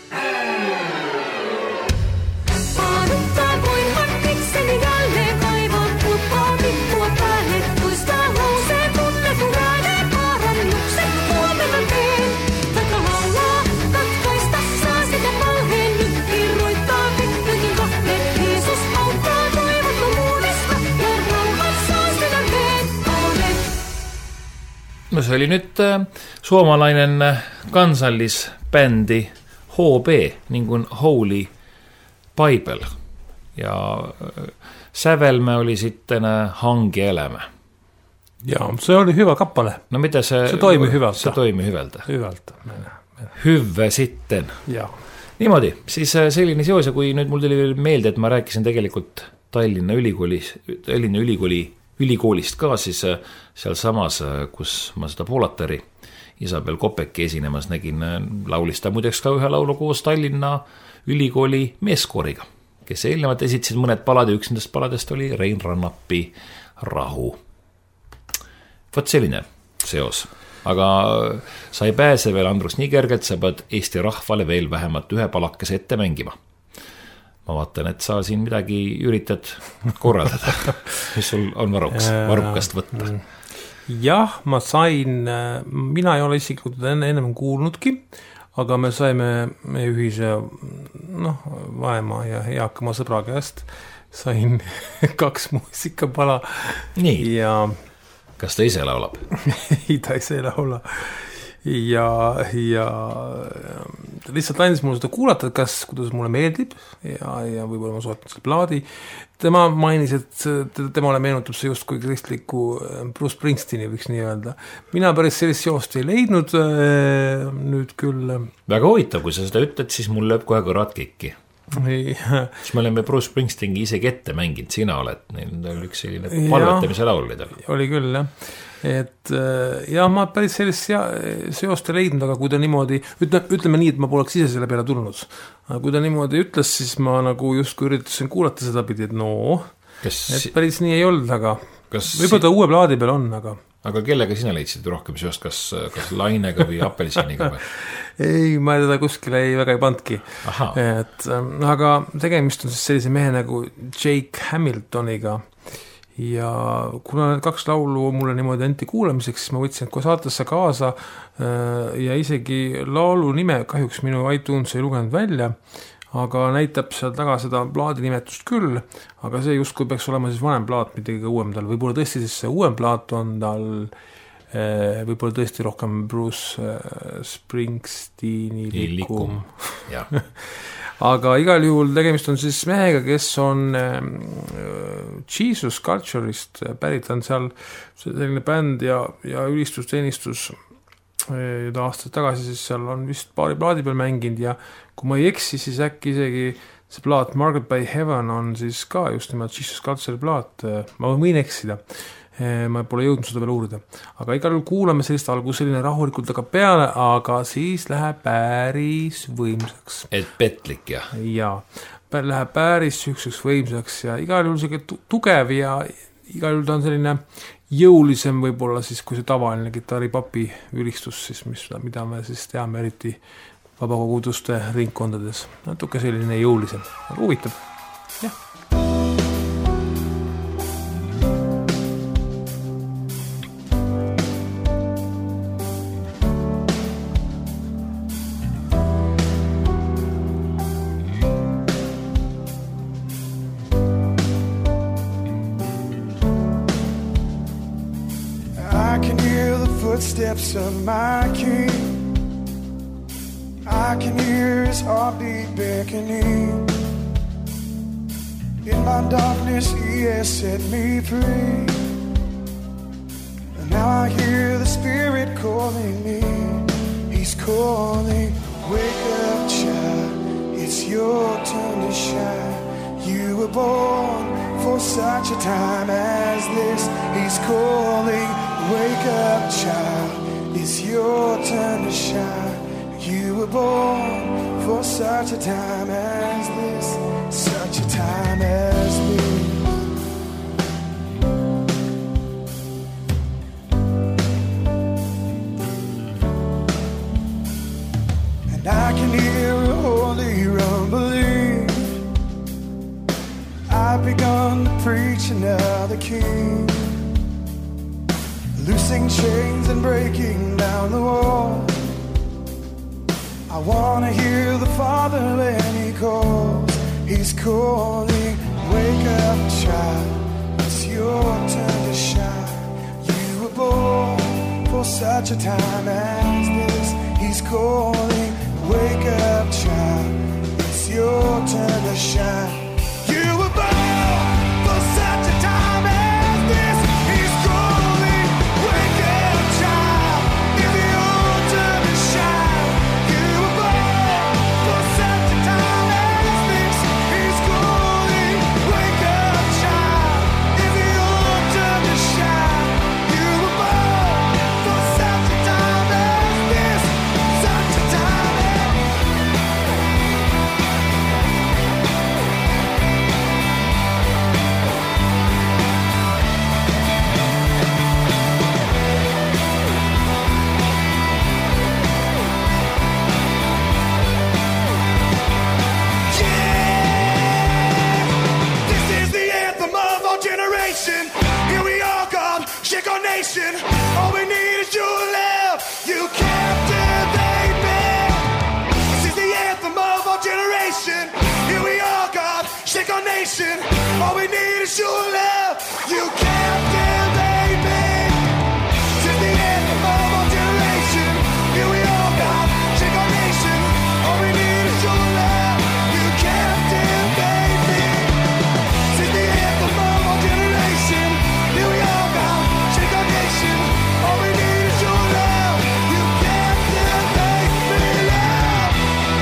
Paaduttaa voinhan itseni jälleen kaivaa, kuoppaa rippua päälle, toistaa lauseen tunnetun ääneen paarannukset huomenna teen. Taikka laulaa, katkaista saa sitä valheen, nyt irroittaa vittykin kahleet. Jeesus auttaa toivottomuudesta ja rauhan saa sydämeen, aamen. No se oli nyt suomalainen kansallisbändi HB, niin kuin Holy Bible. Ja sävelmä oli sitten Hankielämä. Joo, se oli hyvä kappale. No mitä Se toimi hyvältä. Se toimi hyvältä. Hyvältä. Hyvä sitten. Joo. Niimoodi, siis selline seos ja kui nüüd mul tuli veel meelde, et ma rääkisin tegelikult Tallinna ülikoolist ka, siis seal samas, kus ma seda Poolatari Isabel Kopeki esinemas nägin, laulis ta muideks ka ühe laulu koos Tallinna ülikooli meeskooriga, kes eelnevalt esitasid mõned palad ja üks nendest paladest oli Rein Rannapi Rahu. Vot selline seos. Aga sa ei pääse veel, Andrus, nii kergelt, sa pead Eesti rahvale veel vähemalt ühe palakese ette mängima. Ma vaatan, et sa siin midagi üritad korraldada, mis sul on varukast võtta. Jah, ma sain, mina ei ole isiklikult ennem kuulnudki, aga me saime meie ühise vaema ja eakama sõbra käest, sain 2 muusikapala. Nii. Ja kas ta ise laulab? Ei, ta ise laula. Ja lihtsalt andis mulle seda kuulata, kuidas mulle meeldib ja võib-olla ma sootan selle plaadi. Tema mainis, et temale meenutab see just kui kristliku Bruce Springsteeni võiks nii öelda. Mina päris sellist seost ei leidnud nüüd küll. Väga huvitav, kui sa seda ütled, siis mul lööb kohe kõrad kikki. Siis me oleme Bruce Springsteeni isegi ette mänginud, sina oled, neil on üks selline palvetamise laul. Oli küll, jah. Et jah, ma päris sellist seost ei leidnud, aga kui ta niimoodi, ütleme nii, et ma poleks ise selle peale tulnud. Aga kui ta niimoodi ütles, siis ma nagu justkui üritasin kuulata seda pidi, et et päris nii ei olnud, aga võib-olla ta uue plaadi peal on, aga kellega sina leidsid rohkem seost, kas Lainega või Apelsiniga või? Ei, ma teda kuskile väga ei pandki. Aga tegemist on siis sellise mehe nagu Jake Hamiltoniga ja kuna need 2 laulu mulle niimoodi anti kuulamiseks, siis ma võtsin, et kui saatesse kaasa ja isegi laulu nime kahjuks minu iTunes ei lugenud välja, aga näitab seal taga seda plaadi nimetust küll, aga see justkui peaks olema siis vanem plaat, mitte kõige uuem tal. Võib-olla tõesti siis see uuem plaat on tal võib-olla tõesti rohkem Bruce Springsteeni likum. Aga igal juhul tegemist on siis mehega, kes on Jesus Culture'ist pärit, on seal selline bänd ja ülistusteenistus aastaid tagasi, siis seal on vist paari plaadi peal mänginud ja kui ma ei eksi, siis äkki isegi see plaat Margaret by Heaven on siis ka just nimelt Jesus Culture plaat, ma võin eksida. Ma pole jõudnud seda veel uurida, aga igal juhul kuulame sellist algus selline rahulikult aga peale, aga siis läheb päris võimsaks. Et petlik, jah? Jaa, läheb päris sükseks võimsaks ja igal juhul selline tugev ja igal juhul ta on selline jõulisem võib-olla siis, kui see tavaline kitarripapi ülistus, siis mida me siis teame eriti vabakoguduste ringkondades. Natuke selline jõulisem, aga huvitav, jah. Steps of my King, I can hear his heartbeat beckoning. In my darkness he has set me free, and now I hear the Spirit calling me. He's calling, wake up child, it's your turn to shine. You were born for such a time as this. He's calling, wake up child, it's your turn to shine. You were born for such a time as this, such a time as this. And I can hear a holy rumbling. I've begun to preach another King, loosing chains and breaking down the wall. I want to hear the Father when he calls. He's calling, wake up child, it's your turn to shine. You were born for such a time as this. He's calling, wake up child, it's your turn to shine. You were born for such a time as this. He's calling, wake up child, it's your turn to shine. You were born for such a time as this. He's calling, wake up child, it's your turn to shine. You were born for such a time as this, such a time as here we are, God, shake our nation. All we need is your love. You captivate me. This is the anthem of our generation. Here we are, God, shake our nation. All we need is your love. You captivate me. This is the anthem of our generation. Here we are, God, shake our nation. All we need is your love. You captivate me. This is the anthem of our generation. Here we are, God, shake our nation. All we need is your love. You captivate me, love.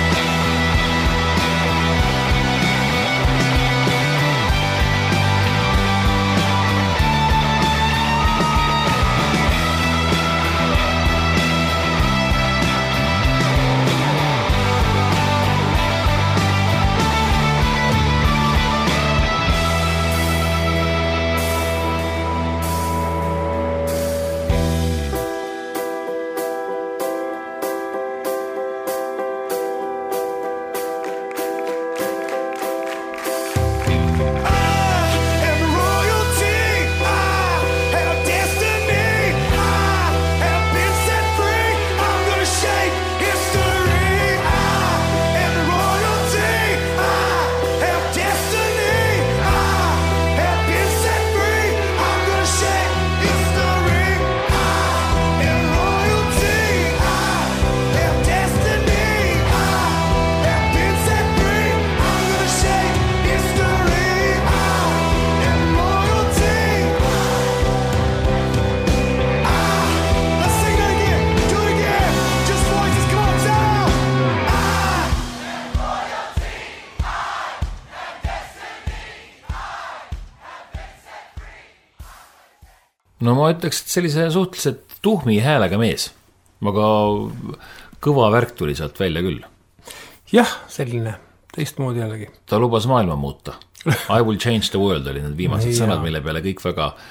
No ma ütleks, et sellise suhteliselt tuhmi häälega mees, aga kõva värk tuli sealt välja küll. Jah, selline teistmoodi jällegi. Ta lubas maailma muuta. I will change the world oli need viimased sõnad, mille peale kõik väga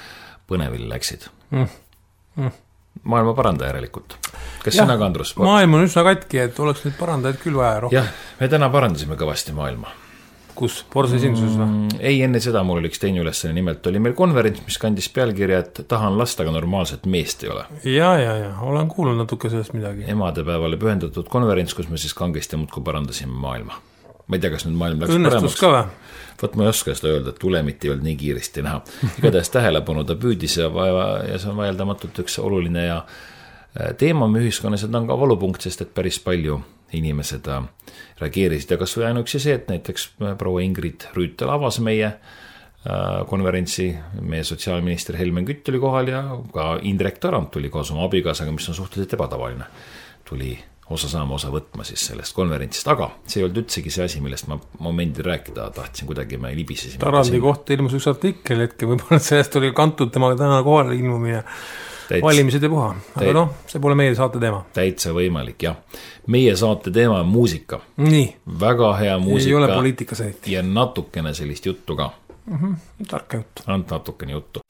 põnevil läksid. Maailma paranda järelikult. Kas Jah, sina ka, Andrus? Maailm on üsna katki, et oleks nüüd parandajaid küll vaja rohkem. Jah, me täna parandasime kõvasti maailma. Kus? Borse esinduses või? Ei, enne seda mul oli üks teine ülesene, nimelt oli meil konverents, mis kandis pealkirja, et tahan last, aga normaalset meest ei ole. Ja, olen kuulnud natuke sellest midagi. Emadepäevale pühendatud konverents, kus me siis kangesti muudkui parandasime maailma. Ma ei tea, kas nüüd maailm läks Õnnestus ka või? Võt ma ei oska seda öelda, et tulemit ei olnud nii kiiresti näha. Igatahes tähelepanu ta püüdis ja see on vaieldamatult üks oluline ja teema me ühiskonnas, et on ka valupunkt, sest et päris palju inimesed reageerisid ja kas või ainuüksi see, et näiteks proua Ingrid Rüütel avas meie konverentsi, meie sotsiaalminister Helmen Kütt oli kohal ja ka Indrek Tarand tuli koos oma abikaasaga, mis on suhteliselt ebatavaline, tuli osa võtma siis sellest konverentsist, aga see ei olnud üldsegi see asi, millest ma momendil rääkida tahtsin, kuidagi me libisesime. Tarandi kohta ilmus üks artikkel hetke, võib-olla sellest oli kantud temaga täna kohale ilmumine valimised ja puha, aga see pole meie saate teema. Täitsa võimalik, jah. Meie saate teema on muusika. Nii. Väga hea muusika. Ei ole poliitikas eriti. Ja natukene sellist juttu ka. Tarka juttu. Natukene juttu.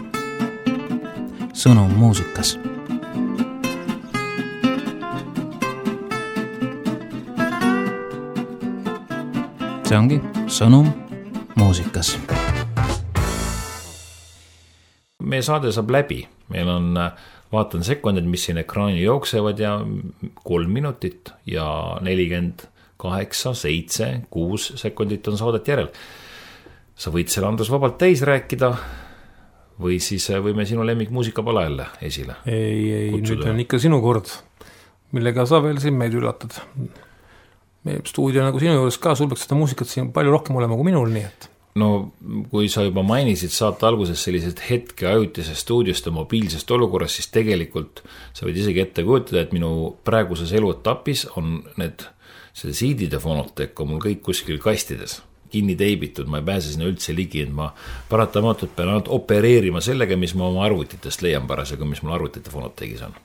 Sõnum muusikas. See ongi sõnum muusikas. Meie saade saab läbi. Meil on, vaatan sekundid, mis siin ekraani jooksevad ja 3 minutit ja 48, 7, 6 sekundit on saadet järel. Sa võid selle, Andrus, vabalt täis rääkida või siis võime sinu lemmikmuusikapala jälle esile. Ei, nüüd on ikka sinu kord, millega sa veel siin meid üllatad. Meie stuudio nagu sinu juures ka, sul peaks seda muusikat siin palju rohkem olema kui minul, nii et. No, kui sa juba mainisid saate alguses sellised hetke ajutisest stuudiost ja mobiilsest olukorras, siis tegelikult sa võid isegi ette kujutada, et minu praeguses eluetapis on need CD-de fonotek on mul kõik kuskil kastides, kinni teibitud, ma ei pääse sinna üldse ligi, et ma paratamatult pean ainult opereerima sellega, mis ma oma arvutitest leian parasjagu, mis mul arvutite fonotekis on.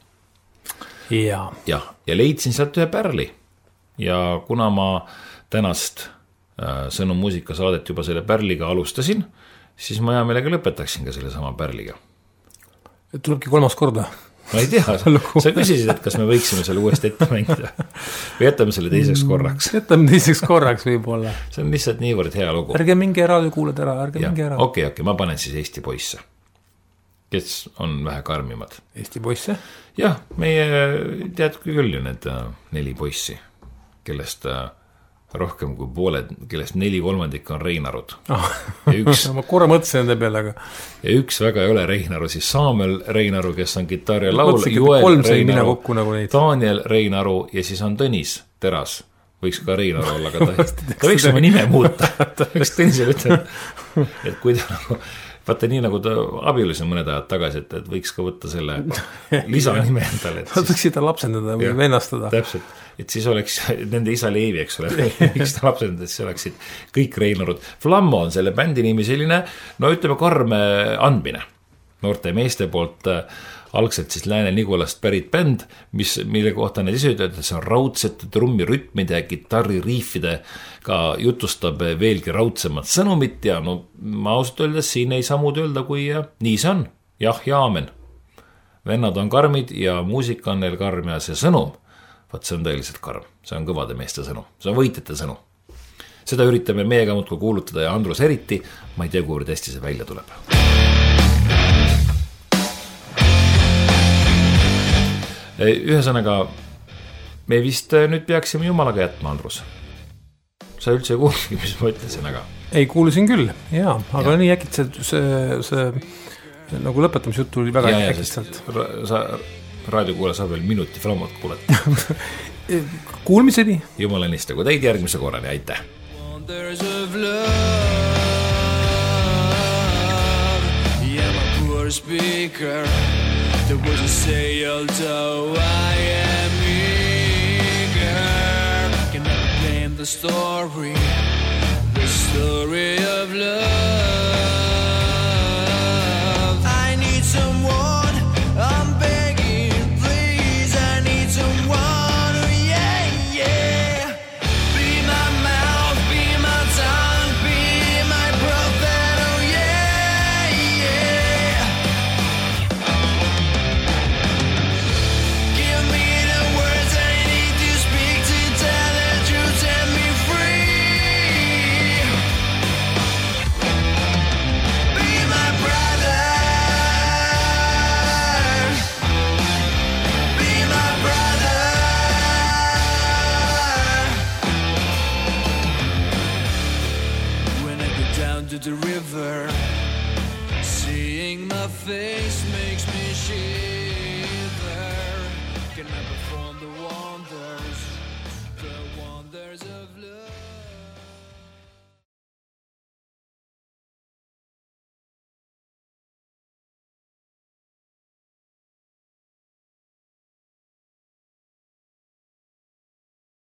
Ja leidsin sealt ühe pärli ja kuna ma tänast sõnum muusikasaadet juba selle pärliga alustasin, siis ma hea meelega lõpetaksin ka selle sama pärliga. Tulebki 3. korda. Ma ei tea, sa küsisid, et kas me võiksime selle uuesti ette mängida või jätame selle teiseks korraks. Jätame teiseks korraks võib-olla. See on lihtsalt niivõrd hea lugu. Ärge minge raadio kuuled ära, minge ära. Okei, ma panen siis Eesti poisse, kes on vähe karmimad. Eesti poisse? Jah, meie tead küll ju need 4 poissi, kellest rohkem kui pooled, kellest 4/3 on Reinarud. Ma korra mõtlesin enda peale, aga... Ja üks väga ei ole Reinaru, siis Saamel Reinaru, kes on kitarr ja laul, Joel Reinaru, Daniel Reinaru ja siis on Tõnis Teras. Võiks ka Reinaru olla, aga ta võiks oma nime muuta. Võiks Tõnisele ütleb, et kui ta nagu... Vaata nii nagu ta abielus mõned ajad tagasi, et võiks ka võtta selle lisanime endale. Võiks seda lapsendada või vennastada. Täpselt, et siis oleks nende isa Leivi, eks ole, miks ta lapsendada, et see oleksid kõik Reinarud. Flammo on selle bändi nimi selline, no ütleme karme andmine. Noorte meeste poolt algselt siis Lääne-Nigulast pärit bänd, mille kohta need ise ütlevad, et see on raudsete trummirütmide ja gitarririifidega jutustab veelgi raudsemat sõnumit ja no ma ausalt öeldes siin ei saa muud öelda, kui nii see on. Jah ja aamen. Vennad on karmid ja muusika on neil karm ja see sõnum, vaat see on tõeliselt karm. See on kõvade meeste sõnum, see on võitjate sõnum. Seda üritame meiega muudkui kuulutada ja Andrus eriti, ma ei tea, kuivõrd hästi see välja tuleb. Ühesõnaga, me vist nüüd peaksime jumalaga jätma, Andrus. Sa üldse ei kuulegi, mis ma ütlesin, aga... Ei, kuulusin küll, jaa, aga nii äkit see nagu lõpetamisjutt tuli väga äkitselt. Sa raadiokuula saab veel minuti Flammot kuulata. Kuulmiseni. Jumalanistagu teid järgmise korrani, aitäh! Wonders of love, yeah, my poor speaker. The words you say, although I am eager, can never blame the story of love.